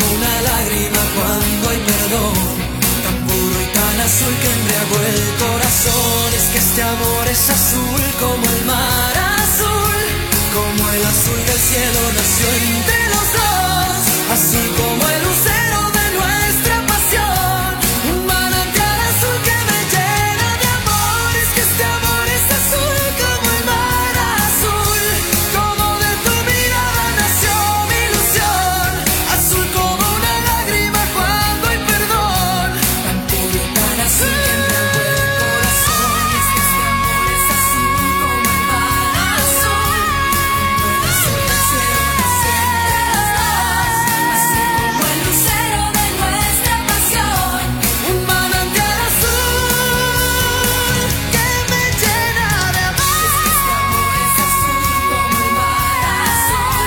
como una lágrima cuando hay perdón, tan puro y tan azul que embriagó el corazón. Es que este amor es azul como el mar azul, como el azul del cielo nació entre los dos, azul como el lucero de nuestra pasión, un manantial azul que me llena de amor. Es que este amor es azul como el mar azul, como de tu mirada nació mi ilusión, azul como una lágrima cuando hay perdón, tan puro y tan azul que embriagó el corazón. Es que este amor es azul como el mar azul, como el azul del cielo nació entre los dos, azul como el lucero de nuestra pasión, un manantial azul que me llena de amor. Es que este amor es azul como el mar azul,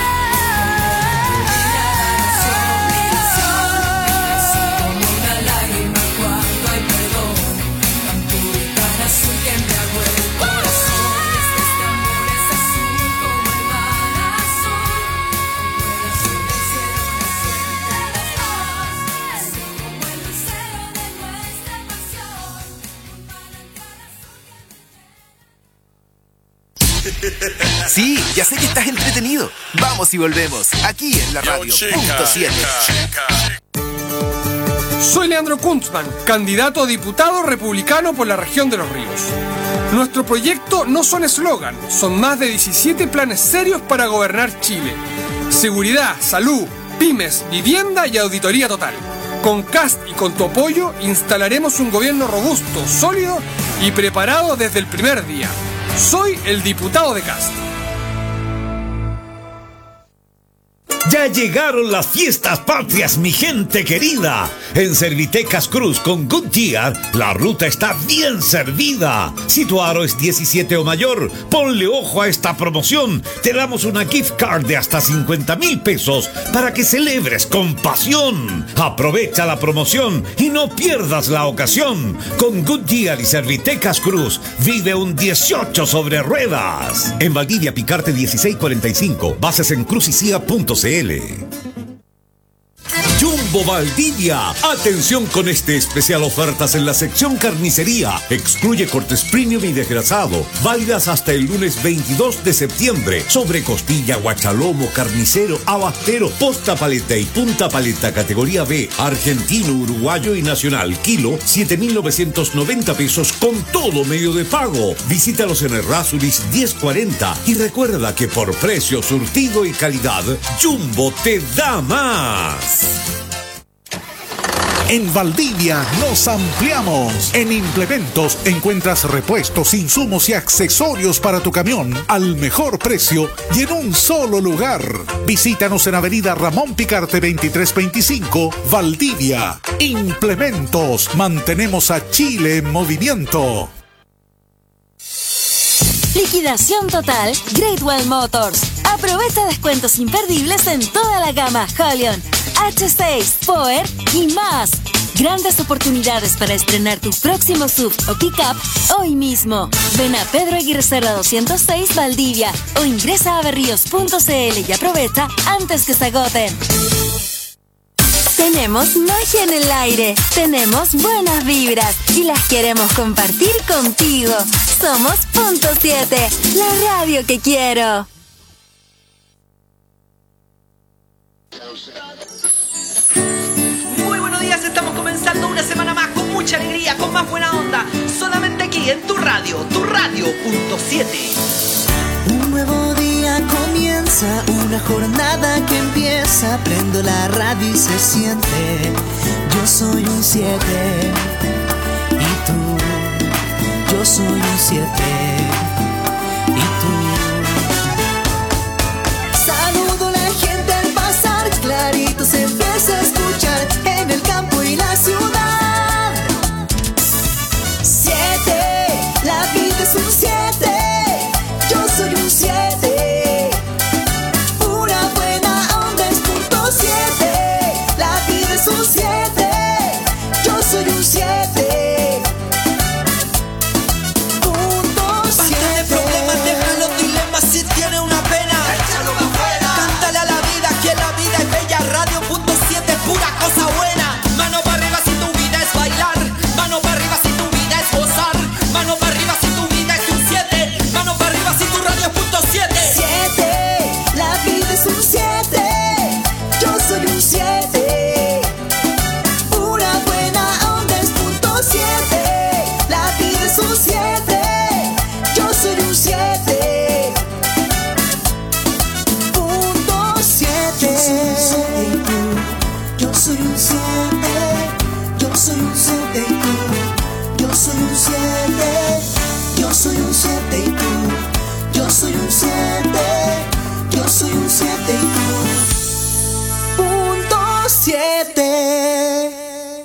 como de tu mirada nació mi ilusión, azul como una lágrima cuando hay perdón, tan puro y tan azul que embriagó el corazón. Es que este amor es azul como el mar azul, como el azul del cielo nació entre los dos, azul como el lucero de nuestra pasión, un manantial azul. Sí, ya sé que estás entretenido. Vamos y volvemos, aquí en la radio. Punto 7. Soy Leandro Kuntzman, candidato a diputado republicano por la región de Los Ríos. Nuestro proyecto no son eslogan, son más de 17 planes serios para gobernar Chile. Seguridad, salud, pymes, vivienda y auditoría total. Con CAST y con tu apoyo instalaremos un gobierno robusto, sólido y preparado desde el primer día. Soy el diputado de CAST. Ya llegaron las fiestas patrias, mi gente querida. En Servitecas Cruz con Goodyear, la ruta está bien servida. Si tu aro es 17 o mayor, ponle ojo a esta promoción. Te damos una gift card de hasta 50,000 pesos para que celebres con pasión. Aprovecha la promoción y no pierdas la ocasión. Con Goodyear y Servitecas Cruz, vive un 18 sobre ruedas. En Valdivia, Picarte 1645. Bases en cruzicia.cl. Jumbo Valdivia. Atención con este especial ofertas en la sección carnicería. Excluye cortes premium y desgrasado. Válidas hasta el lunes 22 de septiembre. Sobre costilla, guachalomo, carnicero, abastero, posta paleta y punta paleta categoría B. Argentino, uruguayo y nacional. Kilo 7,990 pesos con todo medio de pago. Visítalos en Errázuriz 1040. Y recuerda que por precio, surtido y calidad, Jumbo te da más. En Valdivia nos ampliamos. En Implementos encuentras repuestos, insumos y accesorios para tu camión al mejor precio y en un solo lugar. Visítanos en Avenida Ramón Picarte 2325, Valdivia. Implementos. Mantenemos a Chile en movimiento. Liquidación total Great Wall Motors. Aprovecha descuentos imperdibles en toda la gama Holion, H6, Power y más. Grandes oportunidades para estrenar tu próximo SUV o pickup hoy mismo. Ven a Pedro Aguirre Cerda 206 Valdivia o ingresa a berríos.cl y aprovecha antes que se agoten. Tenemos magia en el aire, tenemos buenas vibras y las queremos compartir contigo. Somos Punto 7, la radio que quiero. Muy buenos días, estamos comenzando una semana más con mucha alegría, con más buena onda, solamente aquí en tu radio Punto 7. Un nuevo día comienza, una jornada que empieza. Prendo la radio y se siente. Yo soy un 7 y tú. Yo soy un 7 y tú. Saludo a la gente al pasar, clarito se empieza a escuchar en el campo y la ciudad. 7, la vida es un 7. Yo soy un 7, pura buena onda es Punto 7, la vida es un 7, yo soy un 7, Punto 7. soy un 7, yo soy un 7 y tú. Yo soy un 7, yo soy un 7 y tú. Yo soy un 7, yo soy un 7 y tú. Punto 7.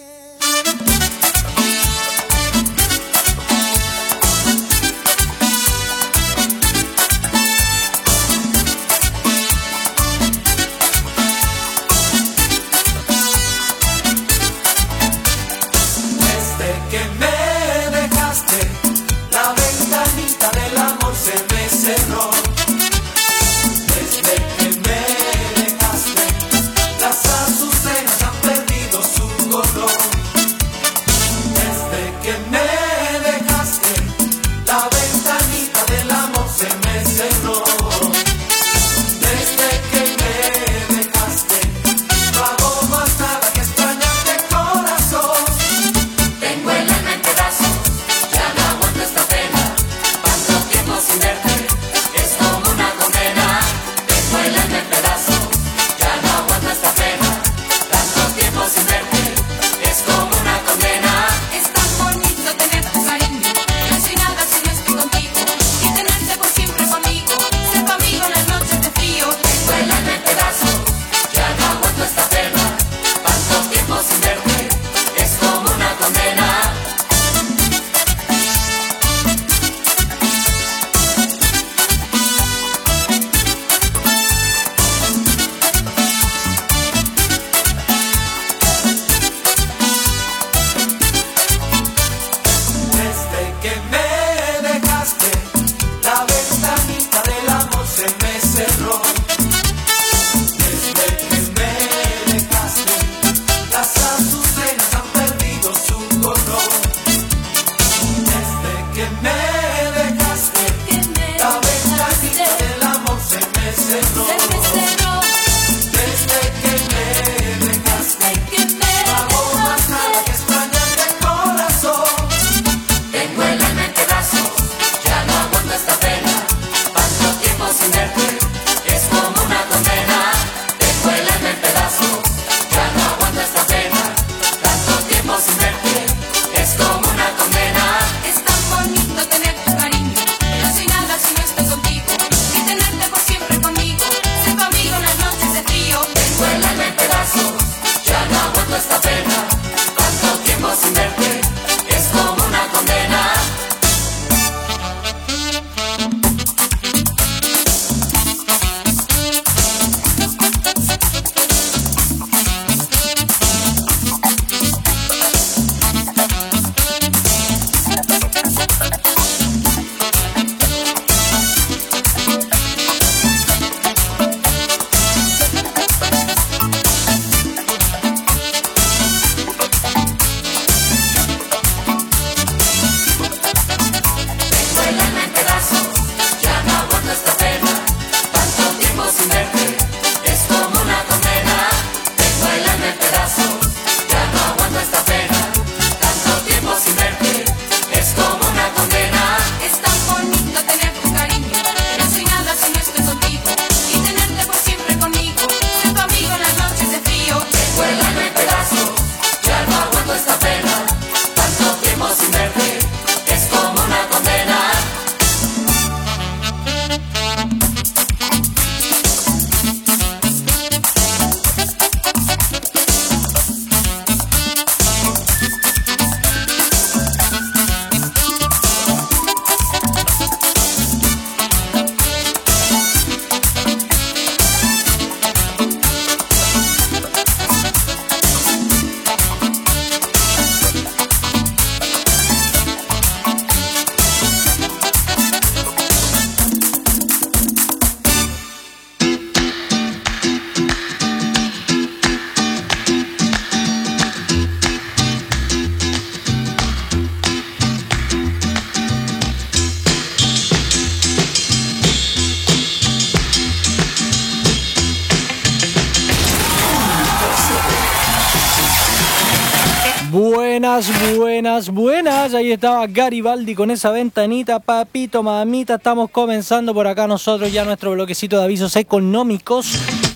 Buenas. Ahí estaba Garibaldi con esa ventanita. Papito, mamita, estamos comenzando por acá nosotros ya nuestro bloquecito de avisos económicos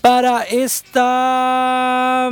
para esta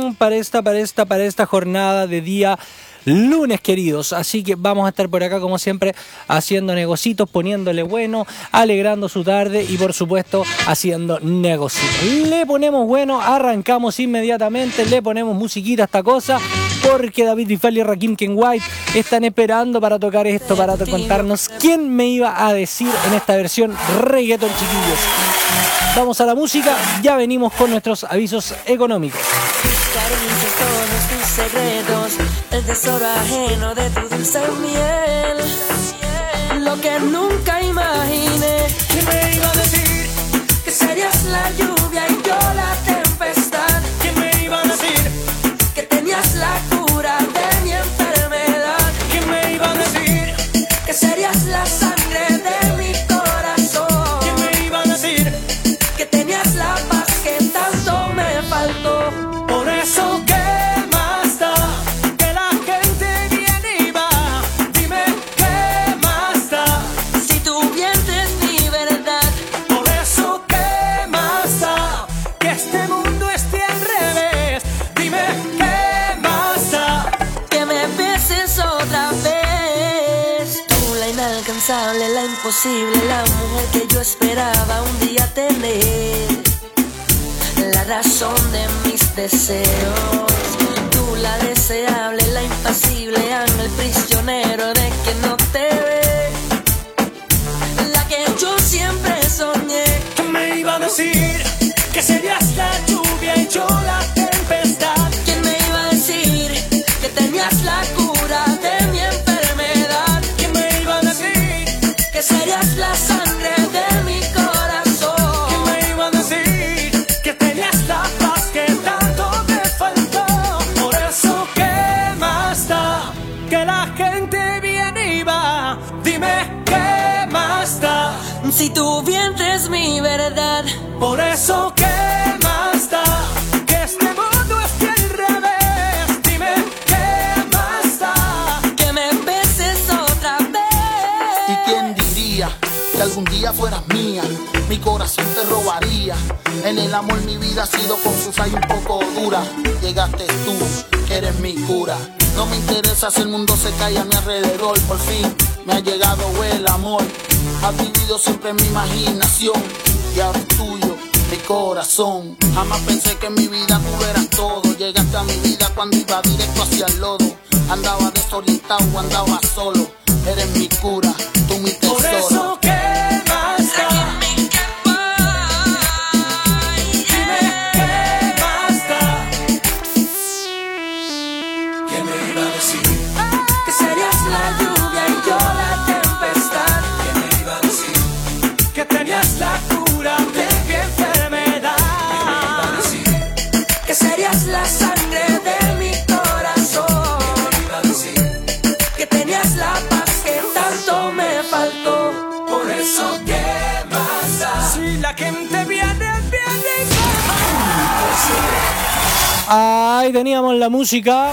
jornada de día lunes, queridos. Así que vamos a estar por acá como siempre haciendo negocitos, poniéndole bueno, alegrando su tarde y por supuesto haciendo negocitos. Le ponemos bueno, arrancamos inmediatamente, le ponemos musiquita a esta cosa porque David Bisbal y Rakim Kenwright están esperando para tocar esto, para contarnos quién me iba a decir en esta versión reggaeton, chiquillos. Vamos a la música, ya venimos con nuestros avisos económicos. Todos tus secretos, el tesoro ajeno de tu dulce miel. Lo que nunca imaginé, que me iba a decir que serías la lluvia y yo la tempestad. Que me iba a decir que tenías la cura de mi enfermedad. Que me iba a decir que serías la sangre de mi corazón. Que me iba a decir que tenías la paz que tanto me faltó. Por eso que la imposible, la mujer que yo esperaba un día tener, la razón de mis deseos. Tú la deseable, la impasible, ángel prisionero de que no te ve, la que yo siempre soñé. Que me iba a decir que serías la lluvia y yo la tempestad. Que me iba a decir que tenías la cura de mi enfermedad. Que me iba a decir que serías la sangre de mi corazón. Que me iba a decir que tenías la paz que tanto me faltó. Por eso, ¿qué más da? Que la gente viene y va. Dime, ¿qué más da? Si tu vientre es mi verdad. Por eso, ¿qué más da? Que este mundo esté al revés. Dime, ¿qué más da? Que me beses otra vez. ¿Y quién diría que algún día fueras mía? Mi corazón te robaría. En el amor mi vida ha sido confusa y un poco dura. Llegaste tú, que eres mi cura. No me interesa si el mundo se cae a mi alrededor. Por fin me ha llegado el amor. Has vivido siempre en mi imaginación y ahora es tuyo mi corazón. Jamás pensé que en mi vida tú eras todo. Llegaste a mi vida cuando iba directo hacia el lodo. Andaba desorientado, andaba solo. Eres mi cura, tú mi tesoro. Por eso, ¿qué más da? Dime, ¿qué más da? ¿Qué me iba a decir? Que serías la lluvia y yo la tempestad. ¿Qué me iba a decir? Que tenías la cura de mi enfermedad. ¿Qué me iba a decir? Que serías la sangre de mi corazón. ¿Qué me iba a decir? Que tenías la paz que tanto me faltó. Por eso, ¿qué más da? Si la gente viene y va. Ahí teníamos la música.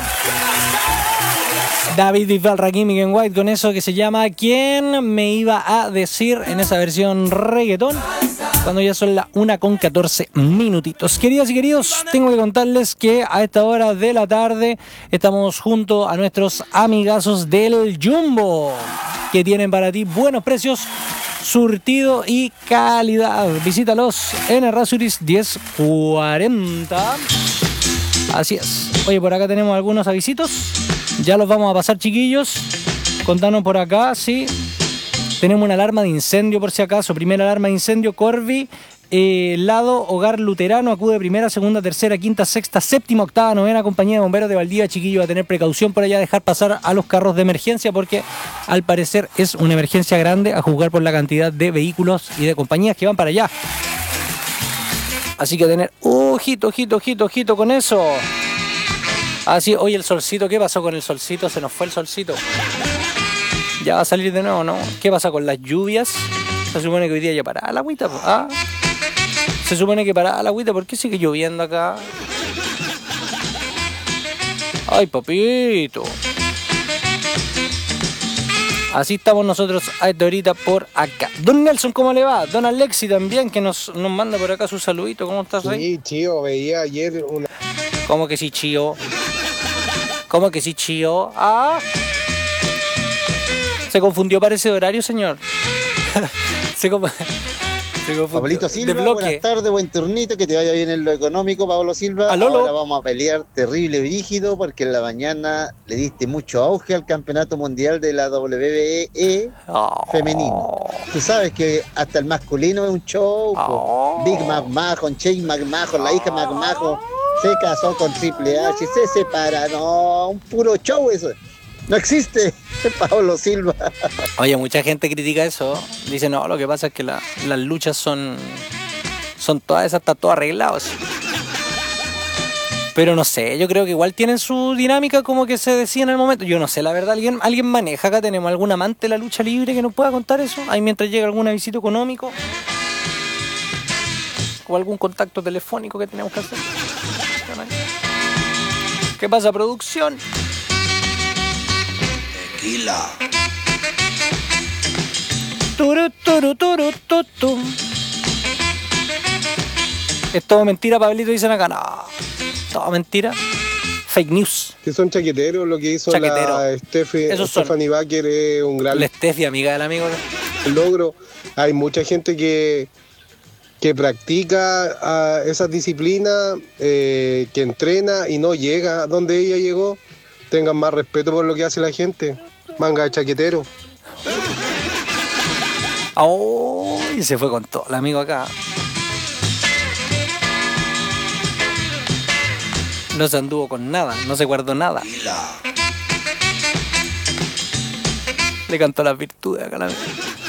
David Bisbal, Rakim y Kenwright con eso que se llama ¿Quién me iba a decir? En esa versión reggaetón, cuando ya son las 1:14 Queridas y queridos, tengo que contarles que a esta hora de la tarde estamos junto a nuestros amigazos del Jumbo, que tienen para ti buenos precios, surtido y calidad. Visítalos en Errázuriz 1040. Así es. Oye, por acá tenemos algunos avisitos. Ya los vamos a pasar, chiquillos. Contanos por acá, sí. Tenemos una alarma de incendio por si acaso. Primera alarma de incendio, Corby. Lado Hogar Luterano, acude primera, segunda, tercera, quinta, sexta, séptima, octava, novena Compañía de Bomberos de Valdivia. Chiquillos, a tener precaución por allá, dejar pasar a los carros de emergencia porque al parecer es una emergencia grande, a juzgar por la cantidad de vehículos y de compañías que van para allá. Así que tener ojito con eso. Así, oye, el solcito, ¿qué pasó con el solcito? Se nos fue el solcito. Ya va a salir de nuevo, ¿no? ¿Qué pasa con las lluvias? Se supone que hoy día ya paraba la agüita, ¿ah? Se supone que paraba la agüita, ¿por qué sigue lloviendo acá? Ay, papito. Así estamos nosotros a esta horita por acá. Don Nelson, ¿cómo le va? Don Alexi también, que nos manda por acá su saludito. ¿Cómo estás ahí? Sí, Chío, veía ayer una... ¿Cómo que sí, Chío? ¿Cómo que sí, Chío? Ah. Se confundió, parece, de horario, señor. Se confundió. Pablito Silva, buenas tardes, buen turnito, que te vaya bien en lo económico, Pablo Silva. Ahora vamos a pelear terrible brígido porque en la mañana le diste mucho auge al campeonato mundial de la WWE femenino. Tú sabes que hasta el masculino es un show. Big McMahon, Shane McMahon, la hija McMahon se casó con Triple H, se separa, no, un puro show eso. No existe, Pablo Silva. Oye, mucha gente critica eso. Dice, no, lo que pasa es que las luchas son todas esas, está todo arreglado. Pero no sé, yo creo que igual tienen su dinámica como que se decía en el momento. Yo no sé, la verdad, ¿alguien maneja acá? ¿Tenemos algún amante de la lucha libre que nos pueda contar eso? Ahí mientras llega algún avisito económico. O algún contacto telefónico que tenemos que hacer. ¿Qué pasa, producción? Tequila. Es todo mentira, Pablito, dicen acá. No, todo mentira. Fake news. Que son chaqueteros, lo que hizo la Stephanie Baker es un gran... La Steffi, amiga del amigo. Logro. Hay mucha gente que practica esas disciplinas, que entrena y no llega a donde ella llegó. Tengan más respeto por lo que hace la gente. Manga de chaquetero. Oh, y se fue con todo el amigo acá. No se anduvo con nada, no se guardó nada. Le cantó las virtudes acá a la amiga.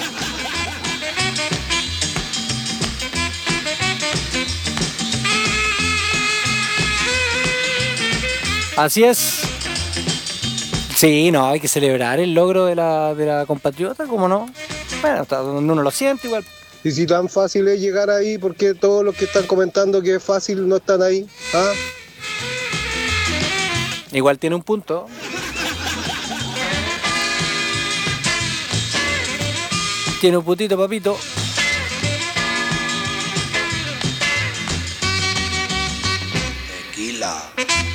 Así es. Sí, no, hay que celebrar el logro de la compatriota, ¿cómo no? Bueno, hasta donde uno lo siente igual. Y si tan fácil es llegar ahí, ¿por qué todos los que están comentando que es fácil no están ahí? ¿Ah? Igual tiene un punto. Tiene un puntito, papito. Tequila.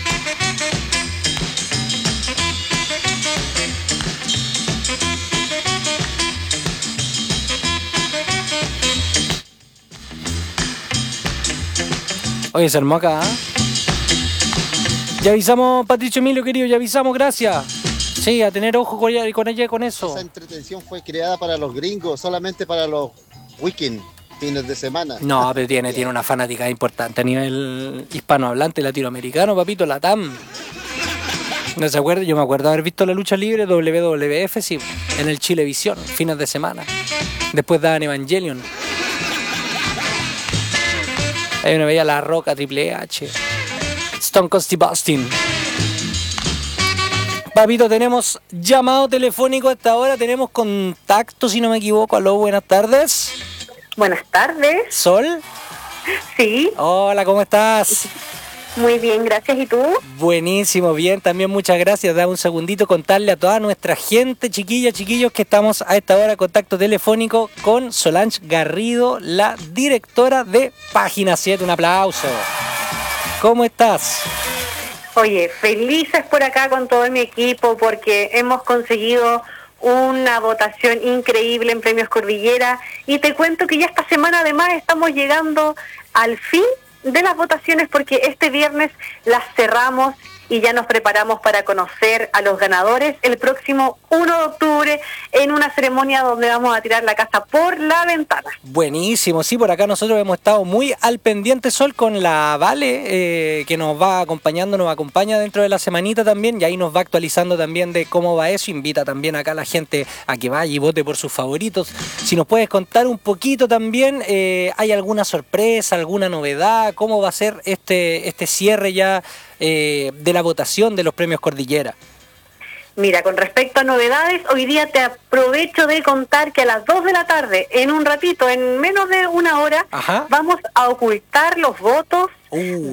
Oye, se armó acá, ¿eh? Ya avisamos, Patricio Emilio, querido, ya avisamos, gracias. Sí, a tener ojo con ella con eso. Esa entretención fue creada para los gringos, solamente para los weekend, fines de semana. No, pero tiene una fanática importante a nivel hispanohablante, latinoamericano, papito, Latam. ¿No se acuerda? Yo me acuerdo haber visto la lucha libre WWF, sí, en el Chilevisión, fines de semana. Después daban Evangelion. Ahí uno veía La Roca, Triple H, Stone Cold Steve Austin. Papito, tenemos llamado telefónico a esta hora, tenemos contacto, si no me equivoco. Aló, buenas tardes. Buenas tardes. ¿Sol? Sí. Hola, ¿cómo estás? Muy bien, gracias. ¿Y tú? Buenísimo, bien, también muchas gracias. Dame un segundito contarle a toda nuestra gente, chiquillos, que estamos a esta hora en contacto telefónico con Solange Garrido, la directora de Página 7. Un aplauso. ¿Cómo estás? Oye, felices por acá con todo mi equipo porque hemos conseguido una votación increíble en Premios Cordillera y te cuento que ya esta semana además estamos llegando al fin de las votaciones porque este viernes las cerramos y ya nos preparamos para conocer a los ganadores el próximo 1 de octubre en una ceremonia donde vamos a tirar la casa por la ventana. Buenísimo, sí, por acá nosotros hemos estado muy al pendiente, Sol, con la Vale, que nos va acompañando, nos acompaña dentro de la semanita también, y ahí nos va actualizando también de cómo va eso. Invita también acá a la gente a que vaya y vote por sus favoritos. Si nos puedes contar un poquito también, ¿hay alguna sorpresa, alguna novedad? ¿Cómo va a ser este cierre ya de la votación de los Premios Cordillera? Mira, con respecto a novedades, hoy día te aprovecho de contar que a las 2 de la tarde, en un ratito, en menos de una hora, vamos a ocultar los votos de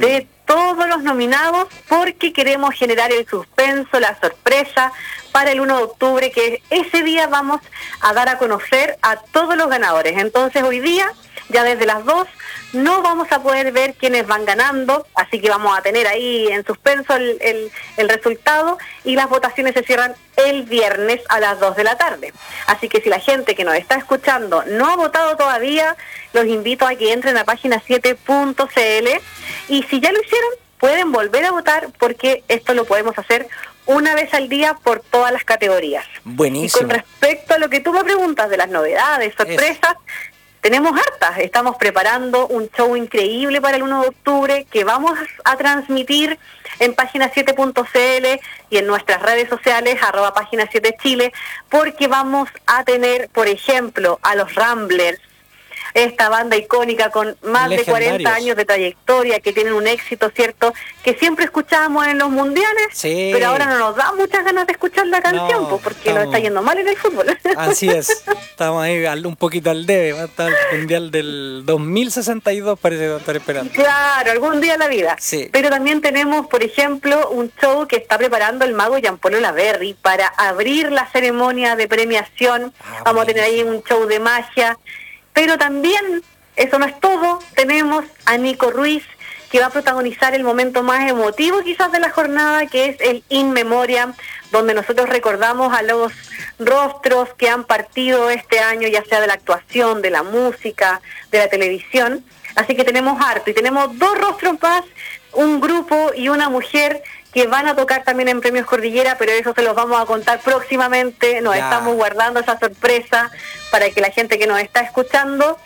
todos los nominados porque queremos generar el suspenso, la sorpresa para el 1 de octubre, que ese día vamos a dar a conocer a todos los ganadores. Entonces hoy día, ya desde las 2, no vamos a poder ver quiénes van ganando, así que vamos a tener ahí en suspenso el resultado, y las votaciones se cierran el viernes a las 2 de la tarde. Así que si la gente que nos está escuchando no ha votado todavía, los invito a que entren a página7.cl, y si ya lo hicieron, pueden volver a votar, porque esto lo podemos hacer una vez al día por todas las categorías. Buenísimo. Y con respecto a lo que tú me preguntas de las novedades, sorpresas, tenemos hartas. Estamos preparando un show increíble para el 1 de octubre que vamos a transmitir en página7.cl y en nuestras redes sociales, @página7chile, porque vamos a tener, por ejemplo, a los Ramblers, esta banda icónica con más de 40 años de trayectoria, que tienen un éxito, ¿cierto?, que siempre escuchábamos en los mundiales, sí, pero ahora no nos da muchas ganas de escuchar la canción, pues, porque nos está yendo mal en el fútbol. Así es, estamos ahí un poquito al debe, va a estar el mundial del 2062, parece que va a estar esperando. Claro, algún día en la vida. Sí. Pero también tenemos, por ejemplo, un show que está preparando el mago Gianpolo Laverri para abrir la ceremonia de premiación. Vamos a tener ahí un show de magia. Pero también, eso no es todo, tenemos a Nico Ruiz, que va a protagonizar el momento más emotivo quizás de la jornada, que es el In Memoriam, donde nosotros recordamos a los rostros que han partido este año, ya sea de la actuación, de la música, de la televisión. Así que tenemos harto, y tenemos 2 rostros más, un grupo y una mujer que van a tocar también en Premios Cordillera, pero eso se los vamos a contar próximamente. Nos estamos guardando esa sorpresa para que la gente que nos está escuchando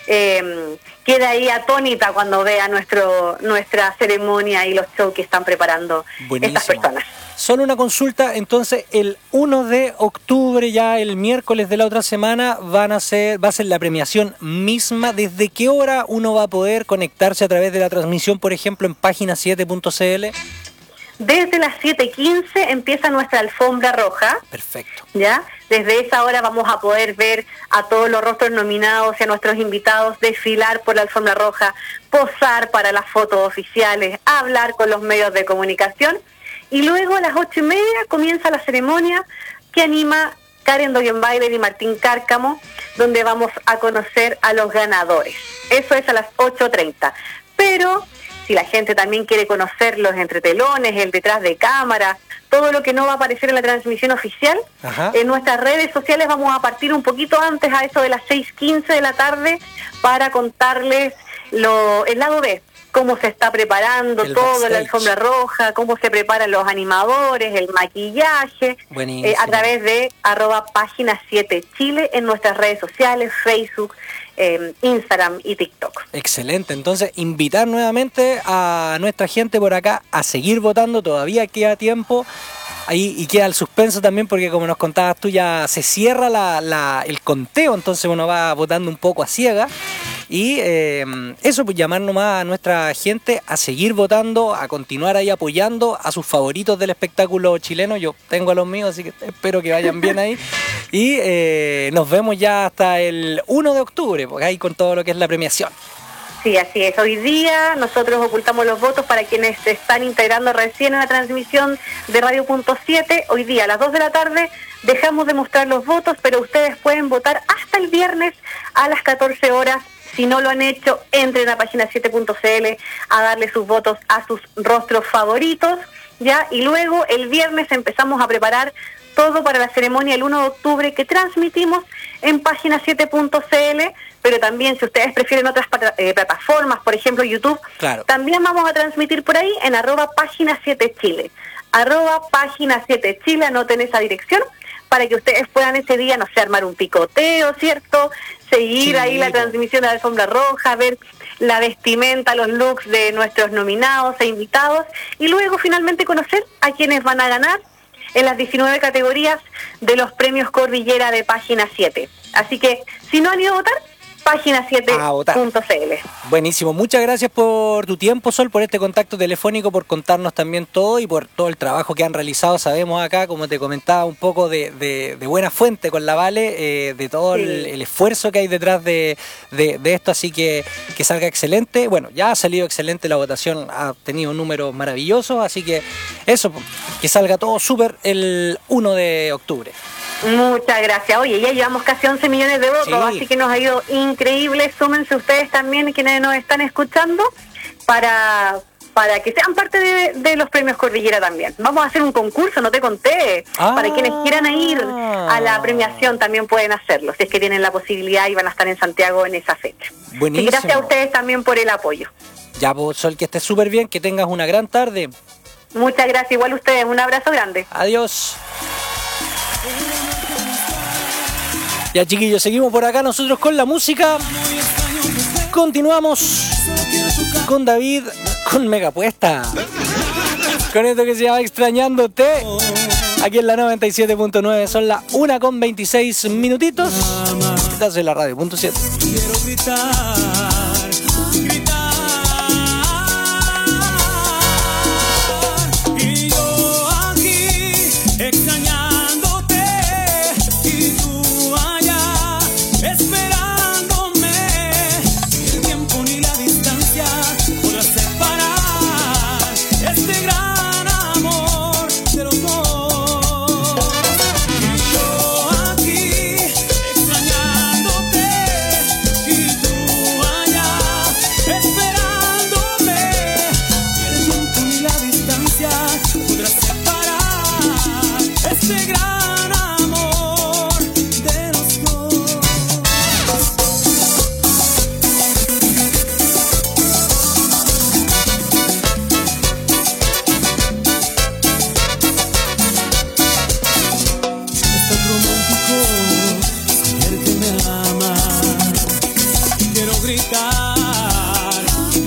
quede ahí atónita cuando vea nuestra ceremonia y los shows que están preparando estas personas. Solo una consulta, entonces el 1 de octubre, ya el miércoles de la otra semana, va a ser la premiación misma. ¿Desde qué hora uno va a poder conectarse a través de la transmisión, por ejemplo, en página7.cl? Desde las 7:15 empieza nuestra alfombra roja. Perfecto. ¿Ya? Desde esa hora vamos a poder ver a todos los rostros nominados y a nuestros invitados desfilar por la alfombra roja, posar para las fotos oficiales, hablar con los medios de comunicación, y luego a las 8:30 comienza la ceremonia que anima Karen Dogenbailer y Martín Cárcamo, donde vamos a conocer a los ganadores. Eso es a las 8:30. Pero si la gente también quiere conocer los entretelones, el detrás de cámara, todo lo que no va a aparecer en la transmisión oficial, en nuestras redes sociales vamos a partir un poquito antes, a eso de las 6:15 de la tarde, para contarles el lado B, cómo se está preparando todo, la alfombra roja, cómo se preparan los animadores, el maquillaje, a través de @página7chile en nuestras redes sociales, Facebook, Instagram y TikTok. Excelente, entonces invitar nuevamente a nuestra gente por acá a seguir votando, todavía queda tiempo. Ahí, y queda el suspenso también, porque como nos contabas tú, ya se cierra el conteo, entonces uno va votando un poco a ciega. Y eso, pues llamar nomás a nuestra gente a seguir votando, a continuar ahí apoyando a sus favoritos del espectáculo chileno. Yo tengo a los míos, así que espero que vayan bien ahí. Y nos vemos ya hasta el 1 de octubre, porque ahí con todo lo que es la premiación. Sí, así es. Hoy día nosotros ocultamos los votos para quienes se están integrando recién en la transmisión de Radio.7. Hoy día a las 2 de la tarde dejamos de mostrar los votos, pero ustedes pueden votar hasta el viernes a las 14 horas. Si no lo han hecho, entren a página7.cl a darle sus votos a sus rostros favoritos, ¿ya? Y luego el viernes empezamos a preparar todo para la ceremonia el 1 de octubre que transmitimos en página7.cl, pero también si ustedes prefieren otras plataformas, por ejemplo YouTube, también vamos a transmitir por ahí en @página7chile. @página7chile, anoten esa dirección para que ustedes puedan ese día, no sé, armar un picoteo, ¿cierto? Seguir ahí la transmisión de la alfombra roja, ver la vestimenta, los looks de nuestros nominados e invitados, y luego finalmente conocer a quienes van a ganar en las 19 categorías de los premios Cordillera de Página 7. Así que, si no han ido a votar, página7.cl. Buenísimo, muchas gracias por tu tiempo, Sol, por este contacto telefónico, por contarnos también todo y por todo el trabajo que han realizado. Sabemos acá, como te comentaba, un poco de buena fuente con la Vale, de todo el esfuerzo que hay detrás de esto, así que salga excelente. Bueno, ya ha salido excelente la votación, ha tenido números maravillosos, así que eso, que salga todo súper el 1 de octubre. Muchas gracias. Oye, ya llevamos casi 11 millones de votos, así que nos ha ido increíble. Súmense ustedes también, quienes nos están escuchando, para que sean parte de los premios Cordillera también. Vamos a hacer un concurso, no te conté. Para quienes quieran ir a la premiación también pueden hacerlo, si es que tienen la posibilidad y van a estar en Santiago en esa fecha. Buenísimo. Y gracias a ustedes también por el apoyo. Ya, vos, Sol, que estés súper bien, que tengas una gran tarde. Muchas gracias, igual ustedes. Un abrazo grande. Adiós. Ya, chiquillos, seguimos por acá nosotros con la música. Continuamos con David, con Megapuesta, con esto que se llama Extrañándote, aquí en la 97.9. Son las 1:26 minutitos. Estás en la radio.7. Quiero gritar, y yo aquí extrañándote, y tú allá esperándome. Ni el tiempo ni la distancia podrá separar este gran amor de los dos. Y yo aquí extrañándote, y tú allá esperándome. Ni el tiempo ni la distancia podrá separar este gran amor de los dos. Es tan romántico saber que me amas. Quiero gritar,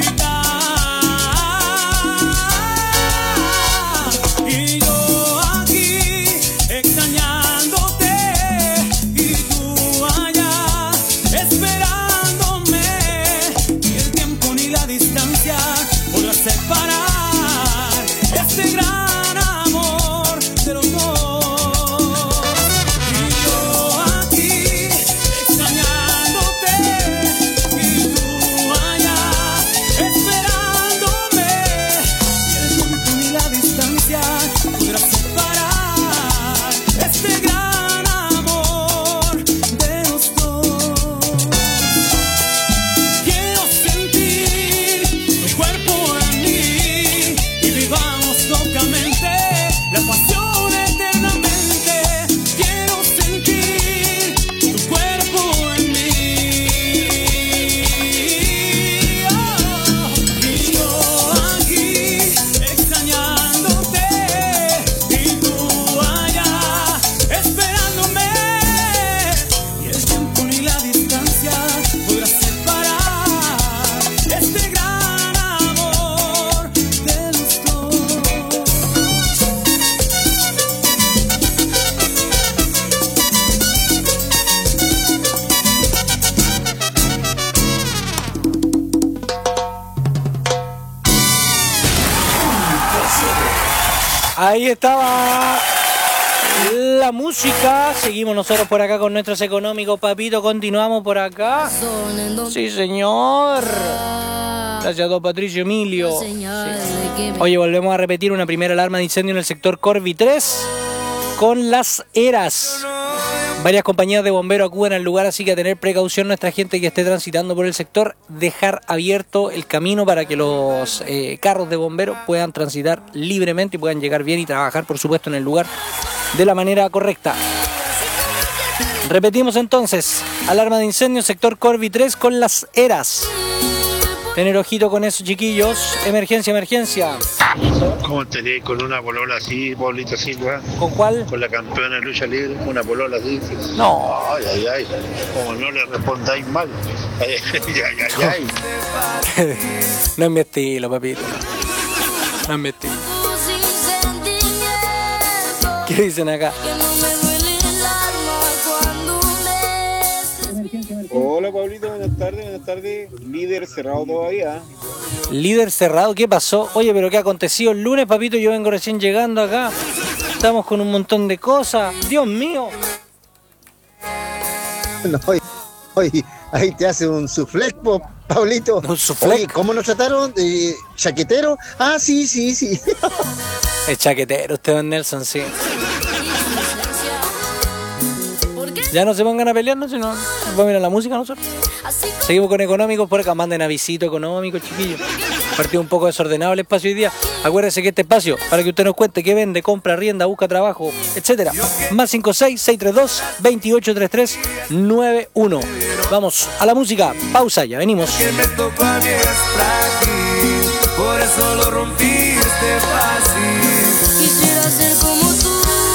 y yo aquí extrañándote, y tú allá esperándome. Ni el tiempo ni la distancia podrá separar este gran amor de los dos. Y yo aquí extrañándote, y tú allá esperándome. Ni el tiempo ni la distancia podrá separar este gran amor de los dos. Quiero sentir tu cuerpo en mí y vivamos locamente la pasión eternamente. Quiero sentir tu cuerpo en mí. Y yo aquí extrañándote, y tú allá esperándome. Ni el tiempo ni la distancia podrá separar este gran amor de los dos. Ahí estaba la música. Seguimos nosotros por acá con nuestros económicos, papito. Continuamos por acá. Sí, señor. Gracias, don Patricio Emilio. Sí. Oye, volvemos a repetir una primera alarma de incendio en el sector Corvi 3 con Las Heras. Varias compañías de bomberos acuden al lugar, así que a tener precaución nuestra gente que esté transitando por el sector, dejar abierto el camino para que los carros de bomberos puedan transitar libremente y puedan llegar bien y trabajar, por supuesto, en el lugar de la manera correcta. Repetimos entonces, alarma de incendio, sector Corvi 3 con Las Heras. Tener ojito con eso, chiquillos. Emergencia, emergencia. ¿Cómo tenés con una polola así, Paulito Silva? ¿Con cuál? Con la campeona de lucha libre, una polola así. No. Ay, ay, ay. Como no le respondáis mal. Ay, ay, ay, ay. No es mi estilo, papito. No es mi estilo. ¿Qué dicen acá? Hola, Pablito, buenas tardes. Líder cerrado todavía. Líder cerrado, ¿qué pasó? Oye, pero ¿qué ha acontecido el lunes, papito? Yo vengo recién llegando acá. Estamos con un montón de cosas. Dios mío. No, oye, ahí te hace un soufflé, Pablito. ¿Un soufflé? Oye, ¿cómo nos trataron? ¿Chaquetero? Ah, sí. Es chaquetero usted, don Nelson, sí. Ya no se pongan a pelear, ¿no? Si no, vamos a mirar la música nosotros. Seguimos con económicos, por acá manden avisito económico, chiquillos. Partido un poco desordenado el espacio hoy día. Acuérdense que este espacio, para que usted nos cuente qué vende, compra, arrienda, busca trabajo, etcétera. Más 56-632-2833-91. Vamos a la música, pausa, ya venimos. Que me tocó a mí es frágil, por eso lo rompiste fácil. Quisiera ser como tú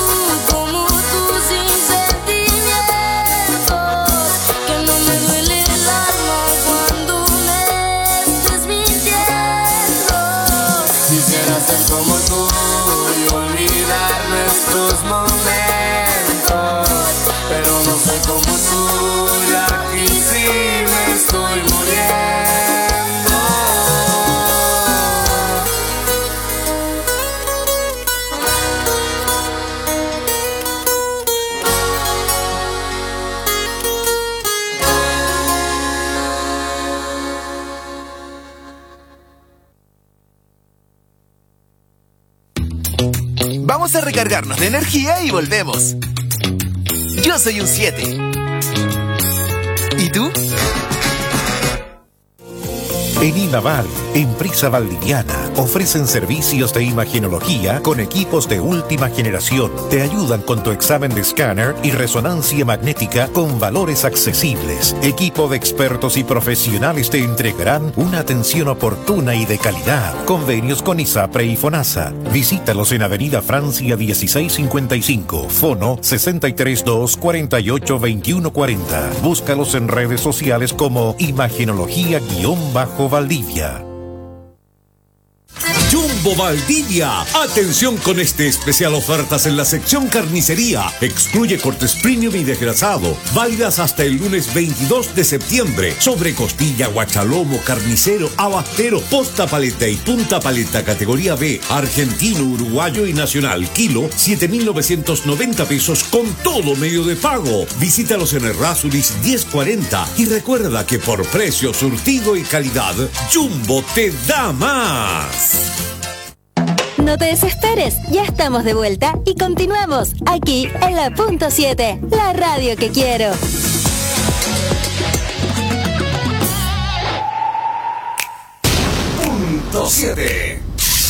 sin sentimientos, que no me duele el alma cuando me estés mintiendo. Quisiera ser como tú y olvidar nuestros momentos, pero no soy como tú, y aquí sí me estoy muriendo. Vamos a recargarnos de energía y volvemos. Yo soy un 7. ¿Y tú? En Inaval, empresa valdiviana, ofrecen servicios de imagenología con equipos de última generación. Te ayudan con tu examen de escáner y resonancia magnética con valores accesibles. Equipo de expertos y profesionales te entregarán una atención oportuna y de calidad. Convenios con ISAPRE y FONASA. Visítalos en Avenida Francia 1655, Fono 632-482140. Búscalos en redes sociales como Imagenología-Valdivia. Jumbo Valdivia. Atención con este especial ofertas en la sección carnicería. Excluye cortes premium y desgrasado. Válidas hasta el lunes 22 de septiembre. Sobre costilla, guachalomo, carnicero, abastero, posta paleta y punta paleta categoría B. Argentino, uruguayo y nacional. Kilo 7.990 pesos con todo medio de pago. Visítalos en Errázuriz 1040. Y recuerda que por precio, surtido y calidad, Jumbo te da más. No te desesperes, ya estamos de vuelta y continuamos aquí en la Punto 7, la radio que quiero. Punto 7.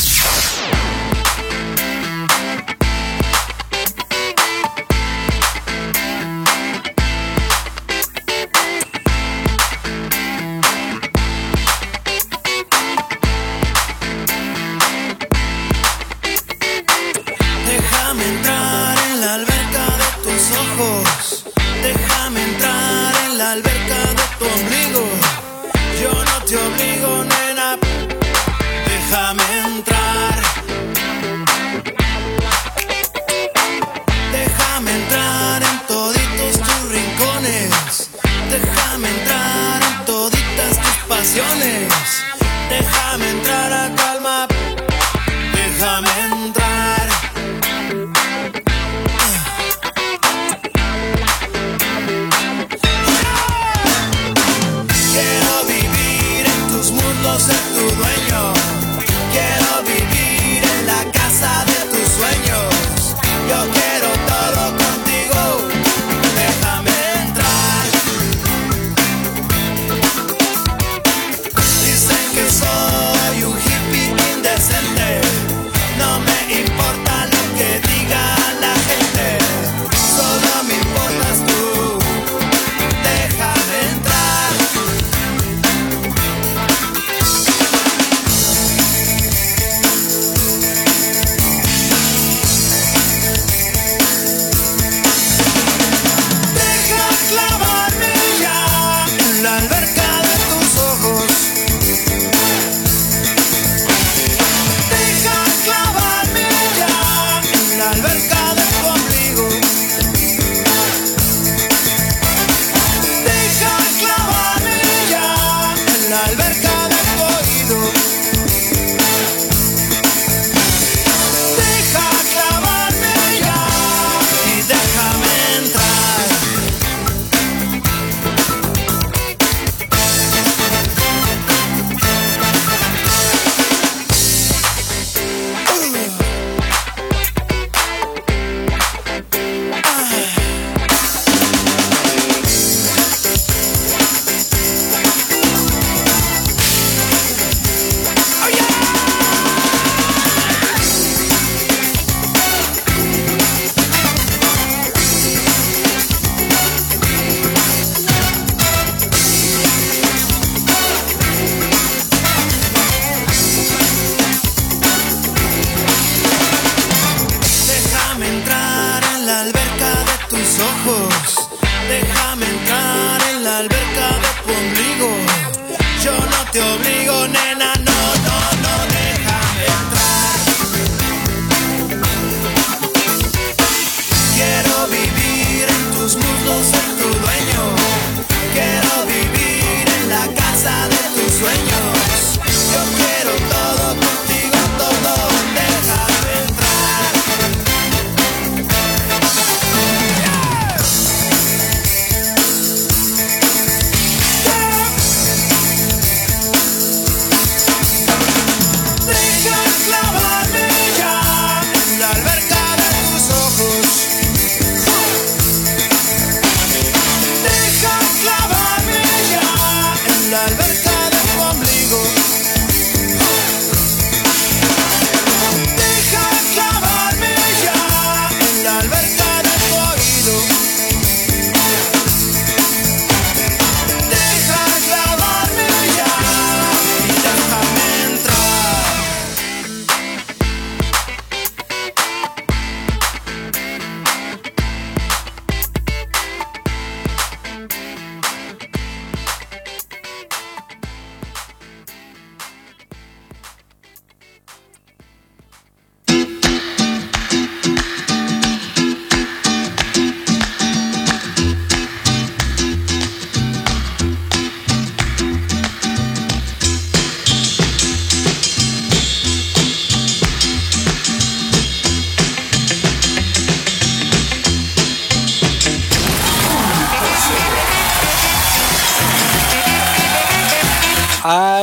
Déjame entrar en la alberca de tu ombligo. Yo no te obligo, nena. Déjame entrar. Déjame entrar en toditos tus rincones. Déjame entrar en toditas tus pasiones. Déjame entrar a calma. Déjame entrar. Quiero vivir en tus mundos, ser tu dueño. Quiero vivir en la casa de tus sueños. Yo quiero todo contigo. Déjame entrar. Dicen que soy un hippie indecente. No me importa lo que diga la gente. Solo me importas tú. Déjame entrar. Deja clavarme ya en la alberca de tus ojos. Deja clavarme ya en la alberca de tu ombligo. Deja clavarme ya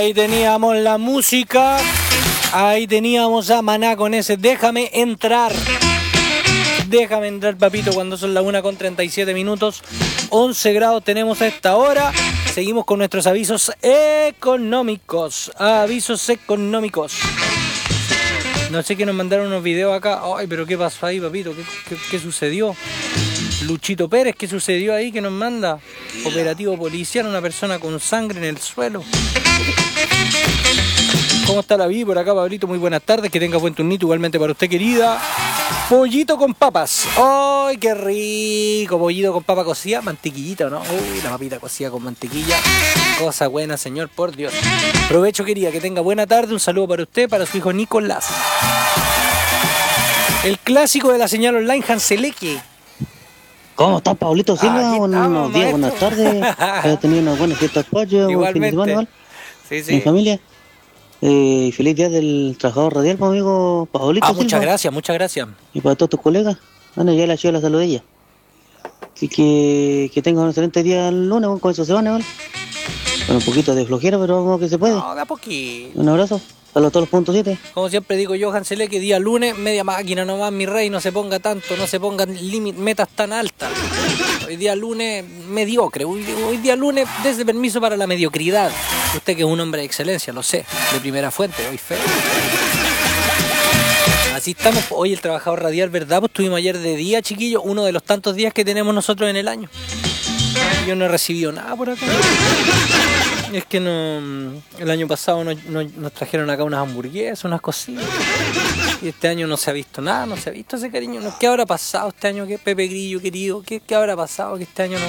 Ahí teníamos la música. Ahí teníamos a Maná con ese Déjame entrar. Déjame entrar, papito, cuando son las 1:37. 11 grados tenemos a esta hora. Seguimos con nuestros avisos económicos. Avisos económicos. No sé, que nos mandaron unos videos acá. Ay, pero ¿qué pasó ahí, papito? ¿Qué sucedió? Luchito Pérez, ¿qué sucedió ahí que nos manda? Operativo policial, una persona con sangre en el suelo. ¿Cómo está la vida por acá, Pablito? Muy buenas tardes, que tenga buen turnito igualmente para usted, querida. Pollito con papas. ¡Ay, qué rico! Pollito con papa cocida, mantequillita, ¿no? Uy, la papita cocida con mantequilla. Cosa buena, señor, por Dios. Provecho, querida, que tenga buena tarde. Un saludo para usted, para su hijo Nicolás. El clásico de la señal online, Hanseleque. ¿Cómo estás, Pablito Silva? Buenos días, buenas tardes. He tenido una buena fiesta patria, buen fin de semana, ¿vale? Sí, sí. Mi familia. Feliz día del trabajador radial, pues, amigo Pablito Silva. Muchas gracias, muchas gracias. Y para todos tus colegas. Bueno, ya la chiva la saludilla. Así que tengan un excelente día el lunes, con eso se van, ¿vale? Con un poquito de flojera, pero vamos que se puede. No, de a poquito. Un abrazo. Saludos a todos los puntos 7. Como siempre digo yo, Hansele, que día lunes, media máquina nomás, mi rey, no se ponga tanto, no se pongan metas tan altas. Hoy día lunes, mediocre. Hoy día lunes, desde permiso para la mediocridad. Usted que es un hombre de excelencia, lo sé, de primera fuente, hoy feo. Así estamos. Hoy el trabajador radial, ¿verdad? Pues estuvimos ayer de día, chiquillos, uno de los tantos días que tenemos nosotros en el año. Yo no he recibido nada por acá. Es que no, el año pasado nos trajeron acá unas hamburguesas, unas cositas. Y este año no se ha visto nada, no se ha visto ese cariño. ¿Qué habrá pasado este año? ¿Qué, Pepe Grillo, querido? ¿Qué habrá pasado que este año no?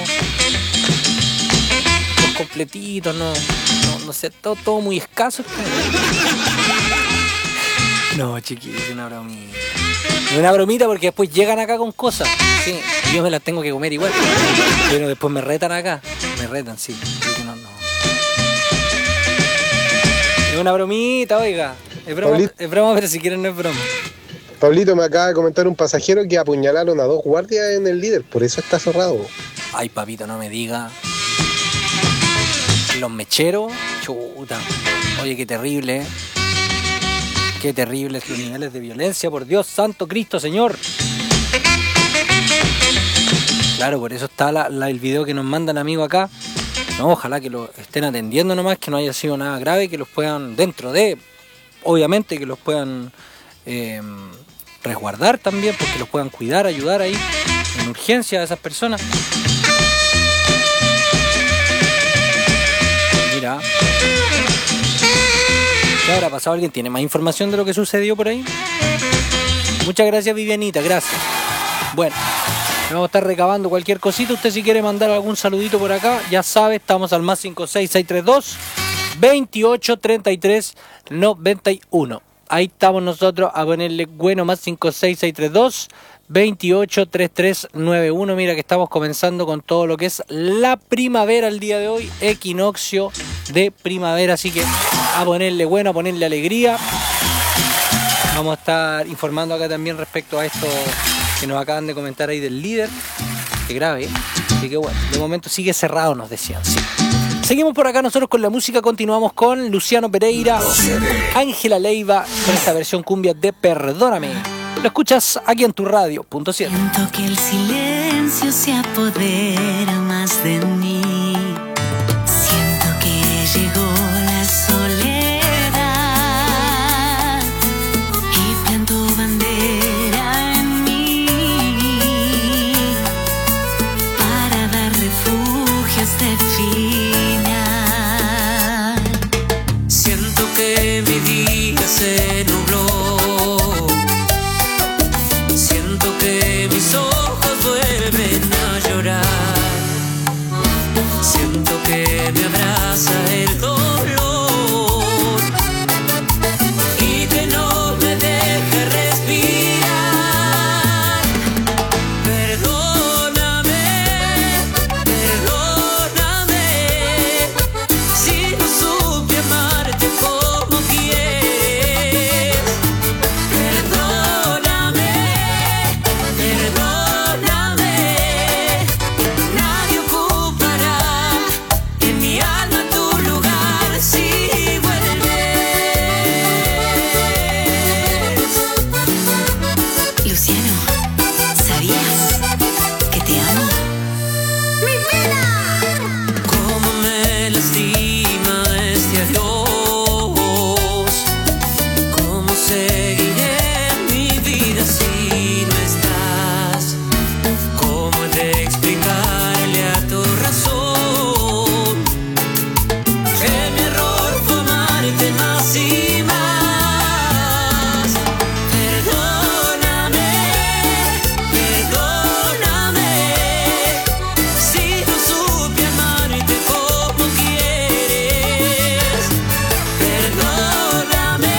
Los completitos, no sé, todo muy escaso este año. No, chiquillos, una bromita. Una bromita porque después llegan acá con cosas. Sí, yo me las tengo que comer igual. Pero después me retan acá. Me retan, sí. No. Es una bromita, oiga. Es broma, pero si quieren no es broma. Pablito, me acaba de comentar un pasajero que apuñalaron a 2 guardias en el líder, por eso está cerrado. Ay, papito, no me diga. Los mecheros, chuta. Oye, qué terrible, ¿eh? Qué terribles los niveles de violencia, por Dios, santo Cristo, Señor. Claro, por eso está el video que nos mandan, amigo, acá. No, ojalá que lo estén atendiendo nomás, que no haya sido nada grave, que los puedan, dentro de, obviamente, que los puedan resguardar también, porque los puedan cuidar, ayudar ahí, en urgencia a esas personas. Mira. ¿Qué habrá pasado? ¿Alguien tiene más información de lo que sucedió por ahí? Muchas gracias, Vivianita, gracias. Bueno, vamos a estar recabando cualquier cosita. Usted si quiere mandar algún saludito por acá, ya sabe, estamos al más 56632 2833 91. Ahí estamos nosotros a ponerle bueno, más 56632 283391. Mira que estamos comenzando con todo lo que es la primavera el día de hoy, equinoccio de primavera, así que a ponerle bueno, a ponerle alegría. Vamos a estar informando acá también respecto a esto que nos acaban de comentar ahí del líder. Qué grave, ¿eh? Así que bueno, de momento sigue cerrado, nos decían, sí. Seguimos por acá nosotros con la música, continuamos con Luciano Pereira, Ángela Leiva, con esta versión cumbia de Perdóname. Lo escuchas aquí en tu radio, punto 7. Siento que el silencio se apodera más de mí. Siento que llegó la soledad y planto bandera en mí para dar refugio a este final. Siento que mi día se nubló. Siento que mis ojos vuelven a llorar. Siento que me abraza el dolor. ¿Sabías que te amo? ¡Mi vida! Cómo me lastima este adiós. Cómo seguiré mi vida si no estás. Cómo he de explicarle a tu razón que mi error fue amarte más y más. Perdóname, perdóname si no supe amarte como quieres. Perdóname,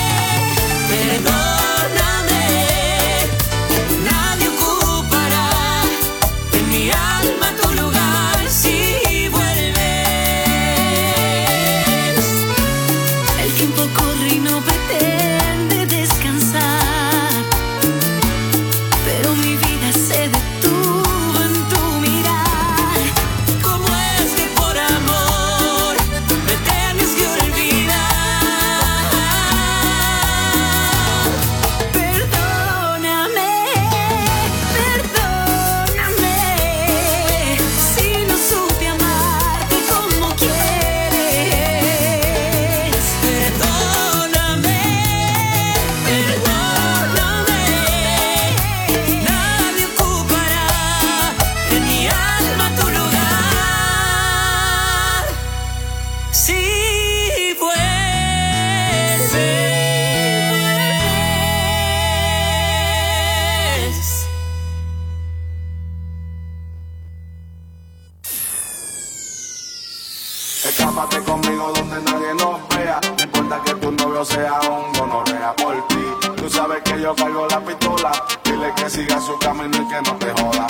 perdóname. Nadie ocupará en mi alma tu lugar si vuelves. El tiempo corre y no pretende descansar, pero mi vida se detuvo en tu mirar. ¿Cómo es que por amor me tienes que olvidar? Perdóname, perdóname si no supe amarte como quieres. Perdóname, perdóname. Nadie ocupará en mi alma tu lugar si vuelves. Escápate conmigo donde nadie nos vea. No importa que tu novio sea un gonorrea por ti. Tú sabes que yo cargo la pistola. Dile que siga su camino y que no te joda.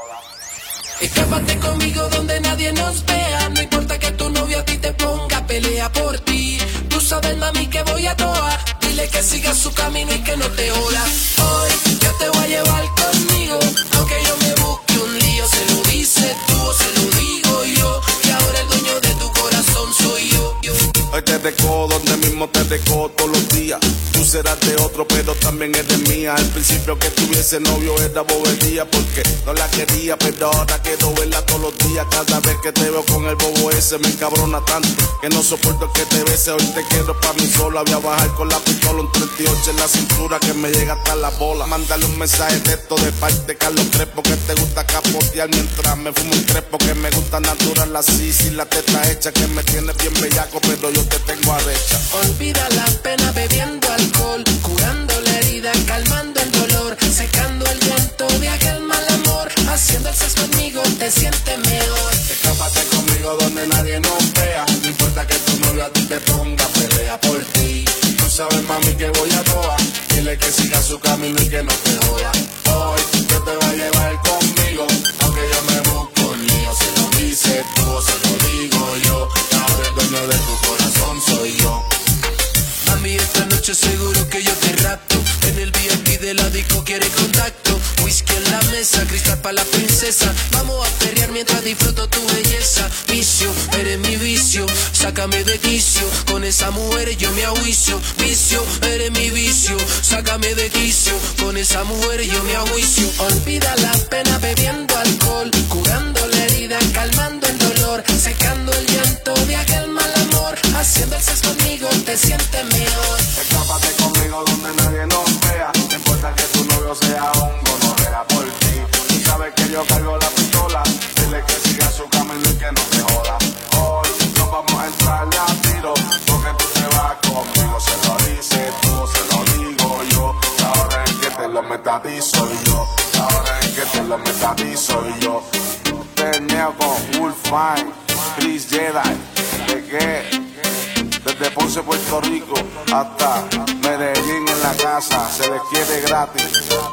Escápate conmigo donde nadie nos vea. No importa que tu novio a ti te ponga, pelea por ti. Tú sabes, mami, que voy a toa. Dile que siga su camino y que no te joda. Hoy yo te voy a llevar conmigo, aunque yo me busque un lío. Se lo dices tú o se lo digo yo, que ahora el dueño de tu corazón soy yo. Hoy te recojo donde mismo te recojo todos los días. Tú serás de otro, pero también eres mía. Al principio que tuviese novio era bobería, porque no la quería, pero ahora quiero verla todos los días. Cada vez que te veo con el bobo ese me encabrona tanto que no soporto que te bese. Hoy te quiero pa' mí sola. Voy a bajar con la pistola, un 38 en la cintura que me llega hasta la bola. Mándale un mensaje de texto de parte de Carlos Crespo, que te gusta capotear mientras me fumo un crepo. Que me gusta natural así, sin la teta hecha, que me tiene bien bellaco, pero yo te tengo arrecha. Olvida la pena bebiendo alcohol, curando la herida, calmando el dolor, secando el llanto de aquel mal amor. Haciendo el sexo conmigo te sientes mejor. Escápate conmigo donde nadie nos vea. No importa que tu novio a ti te ponga, pelea por ti. Tú sabes, mami, que voy a toa. Dile que siga su camino y que no te joda. Hoy yo te voy a llevar conmigo, aunque yo me busco un lío. Se lo dices tú o se lo digo yo, que ahora el dueño de tu corazón soy yo. Mami, esta noche seguro que yo te rapto. En el VIP de la disco quiere contacto. Whisky en la mesa, cristal pa' la princesa. Vamos a perrear mientras disfruto tu belleza. Vicio, eres mi vicio, sácame de quicio. Con esa mujer yo me ajuicio. Vicio, eres mi vicio, sácame de quicio. Con esa mujer yo me ajuicio. Olvida la pena bebiendo alcohol, curando la herida, calmando el dolor, secando el llanto de aquel mal amor. Haciendo el sexo conmigo te sientes mejor. Escápate conmigo donde nadie nos vea. No importa que tu novio sea un gonorrea por ti. Tú sabes que yo cargo la pistola. Dile que siga su camino y que no te joda. Hoy nos vamos a entrarle a tiro, porque tú te vas conmigo. Se lo dices tú o se lo digo yo. Ahora es que te lo metadizo yo. Ahora es que te lo metadizo yo. Teneo con Wolfine, Chris Jedi, ¿de qué? Desde Ponce, Puerto Rico, hasta Medellín en la casa, se les quiere gratis.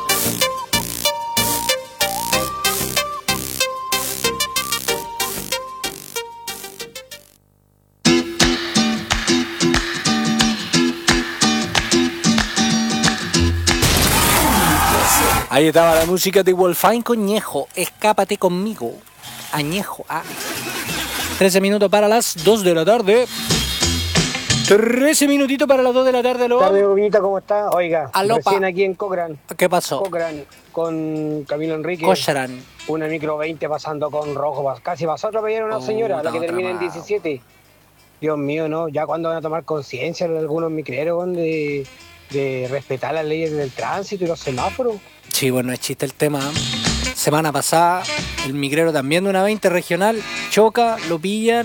Ahí estaba la música de Wolfine con Ñejo, Escápate conmigo, Añejo. 13 minutos para las 2 de la tarde. 13 minutitos para las 2 de la tarde, ¿lo? Tarde, Bonita, ¿cómo está? Oiga, Alopa. recién aquí en Cochrane. ¿Qué pasó? Cochrane, con Camilo Enrique. Cochrane. Una micro 20 pasando con rojo. Casi pasó a atropellar a una señora, la que termina en 17. Dios mío, ¿no? Ya cuando van a tomar conciencia de algunos micreros de respetar las leyes del tránsito y los semáforos. Sí, bueno, es chiste el tema. Semana pasada, el micrero también de una 20 regional choca, lo pillan.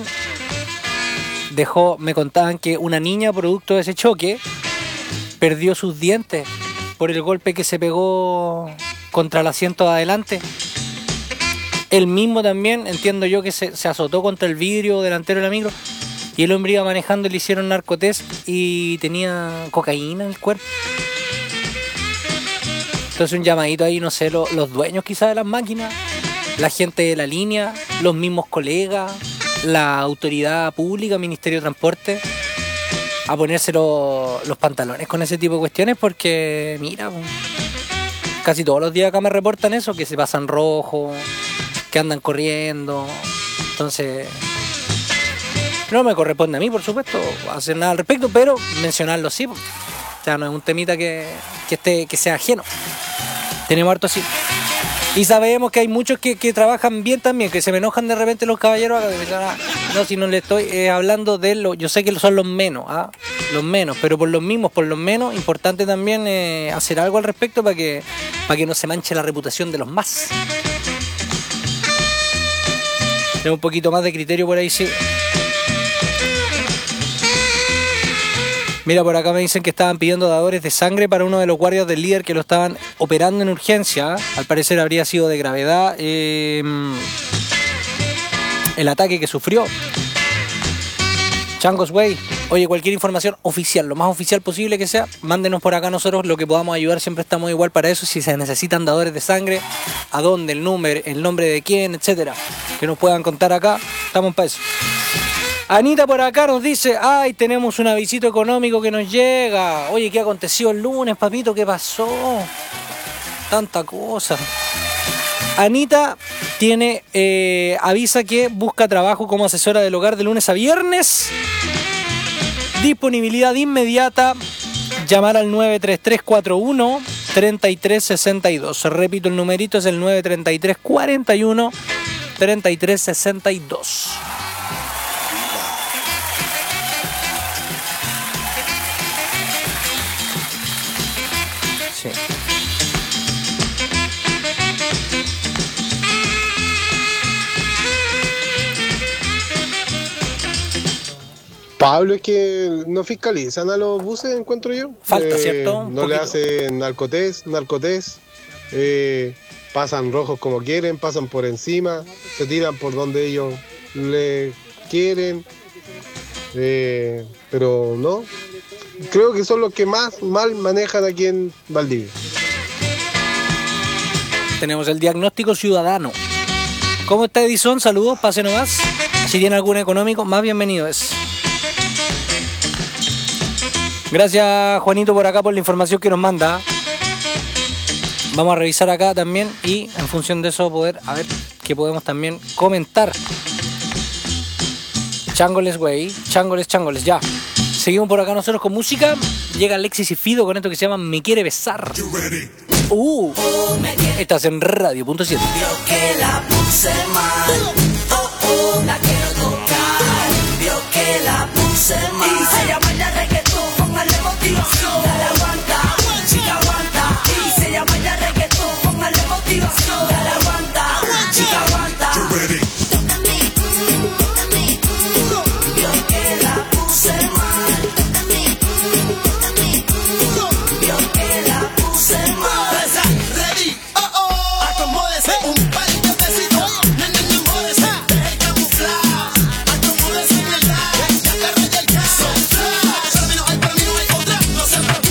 Me contaban que una niña, producto de ese choque, perdió sus dientes por el golpe que se pegó contra el asiento de adelante. Él mismo también, entiendo yo, que se azotó contra el vidrio delantero de la micro. Y el hombre iba manejando y le hicieron narcotest y tenía cocaína en el cuerpo. Entonces un llamadito ahí, no sé, los dueños quizás de las máquinas, la gente de la línea, los mismos colegas, la autoridad pública, Ministerio de Transporte, a ponerse los pantalones con ese tipo de cuestiones, porque mira, casi todos los días acá me reportan eso, que se pasan rojo, que andan corriendo. Entonces no me corresponde a mí, por supuesto, hacer nada al respecto, pero mencionarlo sí. O sea, no es un temita que sea ajeno. Tenemos harto así. Y sabemos que hay muchos que trabajan bien también, que se me enojan de repente los caballeros. No, si no le estoy hablando de lo. Yo sé que son los menos, los menos, pero por los menos, importante también hacer algo al respecto para que no se manche la reputación de los más. Tengo un poquito más de criterio por ahí, sí. Mira, por acá me dicen que estaban pidiendo dadores de sangre para uno de los guardias del líder que lo estaban operando en urgencia. Al parecer habría sido de gravedad el ataque que sufrió. Changos Way. Oye, cualquier información oficial, lo más oficial posible que sea, mándenos por acá nosotros lo que podamos ayudar. Siempre estamos igual para eso. Si se necesitan dadores de sangre, a dónde, el nombre de quién, etcétera, que nos puedan contar acá, estamos para eso. Anita por acá nos dice, ay, tenemos un avisito económico que nos llega. Oye, ¿qué aconteció el lunes, papito? ¿Qué pasó? Tanta cosa. Anita avisa que busca trabajo como asesora del hogar de lunes a viernes. Disponibilidad inmediata. Llamar al 93341-3362. Repito, el numerito es el 933-41-3362. Sí. Pablo, es que no fiscalizan a los buses, encuentro yo. Falta, ¿cierto? No le hacen narcotest. Pasan rojos como quieren, pasan por encima, se tiran por donde ellos le quieren. Pero no. Creo que son los que más mal manejan aquí en Valdivia. Tenemos el diagnóstico ciudadano. ¿Cómo está Edison? Saludos, pase nomás. Si tiene algún económico, más bienvenido es. Gracias, Juanito, por acá por la información que nos manda. Vamos a revisar acá también y en función de eso poder a ver qué podemos también comentar. Changoles, güey. Changoles, ya. Seguimos por acá nosotros con música. Llega Alexis y Fido con esto que se llama Me Quiere Besar. Estás en Radio.7. Creo que la puse mal. La quiero tocar. Vio que la puse mal. Y se llama ya reggaetón, póngale motivación. Dale aguanta, chica aguanta. Y se llama ya reggaetón, póngale motivación. Dale aguanta, chica aguanta. Vio que la puse mal. Vio que la puse mal. Ready, acomódese un par de besitos. Acomódese, deje camuflar. Acomódese en el live, ya te rayé el caso. Para mí no hay otra, no se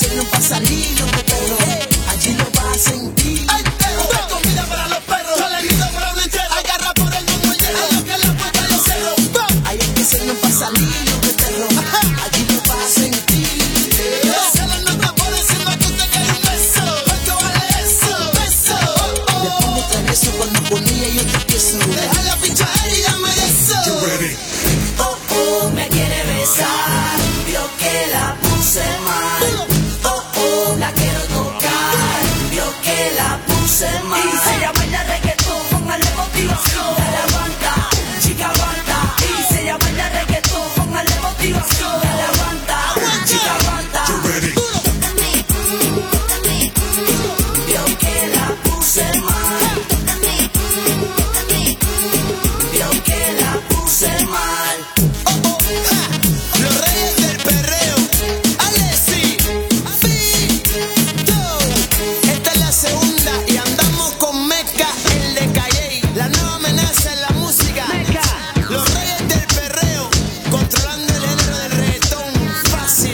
enseño pa' salir los de perro. Allí lo vas a sentir. Hay comida para los perros, alegría para un entero. Agarra por el mundo entero, a lo que la puerta los cerros. Ahí es que enseño pa' salir los de perro. Allí lo vas a sentir. Salen los tambores y no tú te quedas un beso. ¿Cuánto vale eso? Beso. Después de traer eso cuando ponía yo te empiezo. Deja la pichadera y dame eso. Me quiere besar, vio que la puse mal. La quiero tocar, vio que la puse mal. Y se llama el reggaetón, póngale motivación. Dale aguanta, chica aguanta. Y se llama el reggaetón, póngale motivación. Dale aguanta, chica aguanta. Vio que la puse mal. Vio que la puse mal. Los reyes del perreo, Alexi, esta es la segunda y andamos con Meca, el de Calle, la nueva amenaza en la música. Meca. Los reyes del perreo, controlando el género del reggaetón fácil.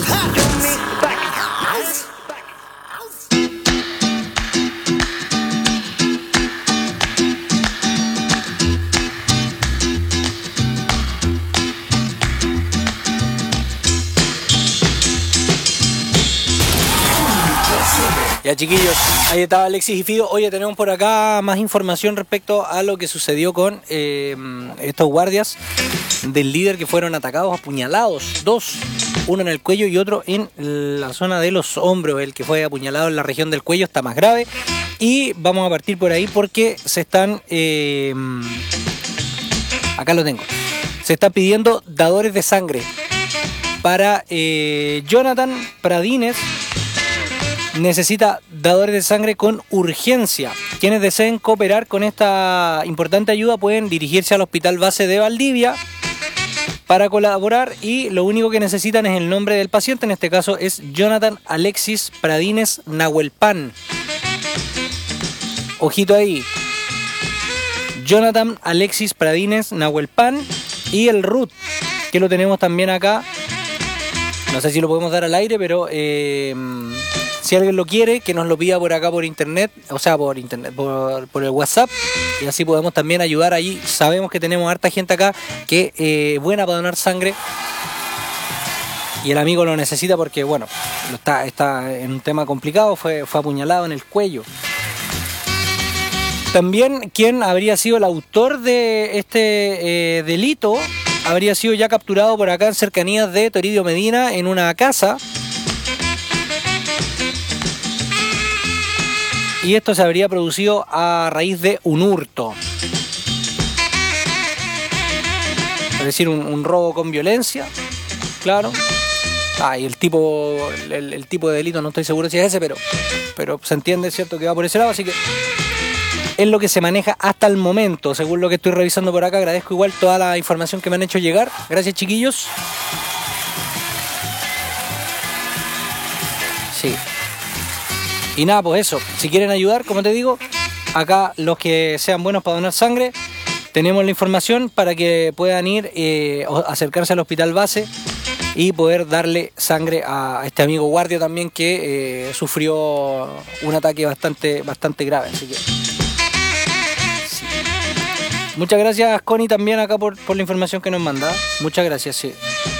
Ya, chiquillos, ahí estaba Alexis y Fido. Oye, tenemos por acá más información respecto a lo que sucedió con estos guardias del líder que fueron atacados, apuñalados, dos, uno en el cuello y otro en la zona de los hombros. El que fue apuñalado en la región del cuello está más grave y vamos a partir por ahí porque se están acá lo tengo, se están pidiendo dadores de sangre para Jonathan Pradines. Necesita dadores de sangre con urgencia. Quienes deseen cooperar con esta importante ayuda pueden dirigirse al Hospital Base de Valdivia para colaborar y lo único que necesitan es el nombre del paciente. En este caso es Jonathan Alexis Pradines Nahuelpan. Ojito ahí. Jonathan Alexis Pradines Nahuelpan y el RUT, que lo tenemos también acá. No sé si lo podemos dar al aire, pero si alguien lo quiere, que nos lo pida por acá por internet, o sea, por el WhatsApp, y así podemos también ayudar allí. Sabemos que tenemos harta gente acá que es buena para donar sangre y el amigo lo necesita porque, bueno, está en un tema complicado, fue apuñalado en el cuello. También quien habría sido el autor de este delito habría sido ya capturado por acá en cercanías de Toribio Medina en una casa. Y esto se habría producido a raíz de un hurto. Es decir, un robo con violencia, claro. Y el tipo de delito no estoy seguro si es ese, pero se entiende, ¿cierto?, que va por ese lado, así que es lo que se maneja hasta el momento, según lo que estoy revisando por acá. Agradezco igual toda la información que me han hecho llegar. Gracias, chiquillos. Sí. Y nada, pues eso, si quieren ayudar, como te digo, acá los que sean buenos para donar sangre, tenemos la información para que puedan ir acercarse al hospital base y poder darle sangre a este amigo guardia también que sufrió un ataque bastante grave. Así que sí. Muchas gracias, Connie, también acá por la información que nos manda. Muchas gracias, sí.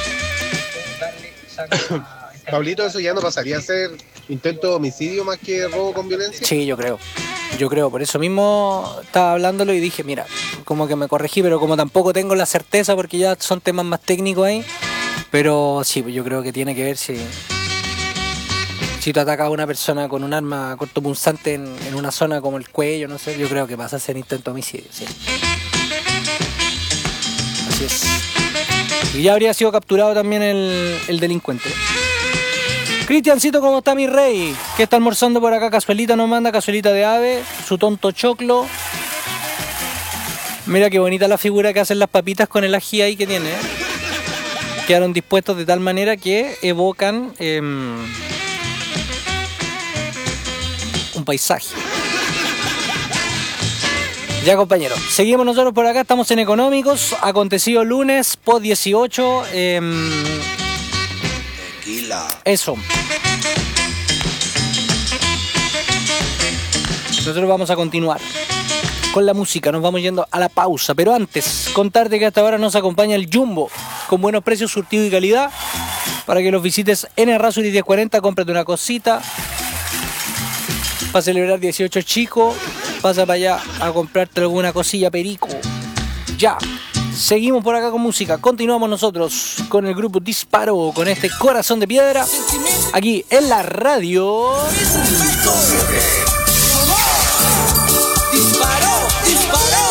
Pablito, ¿eso ya no pasaría a ser intento de homicidio más que robo con violencia? Sí, yo creo, por eso mismo estaba hablándolo y dije, mira, como que me corregí, pero como tampoco tengo la certeza porque ya son temas más técnicos ahí, pero sí, yo creo que tiene que ver si tú atacas a una persona con un arma cortopunzante en una zona como el cuello, no sé, yo creo que pasa a ser intento de homicidio, sí. Así es. Y ya habría sido capturado también el delincuente. Cristiancito, ¿cómo está mi rey? ¿Qué está almorzando por acá? Cazuelita nos manda, cazuelita de ave, su tonto choclo. Mira qué bonita la figura que hacen las papitas con el ají ahí que tiene, ¿eh? Quedaron dispuestos de tal manera que evocan un paisaje. Ya, compañeros, seguimos nosotros por acá, estamos en Económicos, acontecido lunes, post 18, eso. Nosotros vamos a continuar con la música, nos vamos yendo a la pausa, pero antes, contarte que hasta ahora nos acompaña el Jumbo, con buenos precios, surtido y calidad, para que los visites en Errázuriz 1040, cómprate una cosita, para celebrar 18 chico, pasa para allá a comprarte alguna cosilla perico, ya. Seguimos por acá con música, continuamos nosotros con el grupo Disparo, con este Corazón de Piedra, aquí en la radio. Disparó, disparó.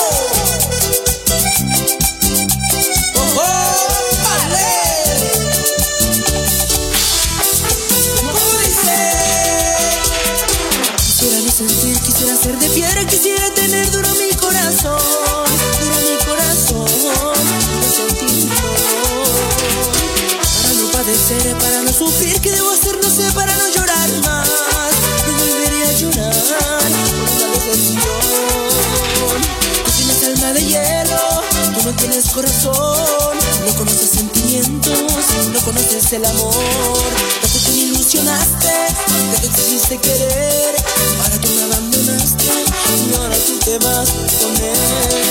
Oh, oh, vale. ¿Cómo dice? Quisiera no sentir, quisiera ser de piedra, quisiera tener duro mi corazón, no sentir para no padecer, para no sufrir, ¿qué debo hacer? No sé, para no llorar más, no volveré a llorar por una decepción. Tú tienes alma de hielo, tú no tienes corazón, no conoces sentimientos, no conoces el amor. Tanto que me ilusionaste, que te quisiste querer, para tú me abandonaste y ahora tú te vas con él.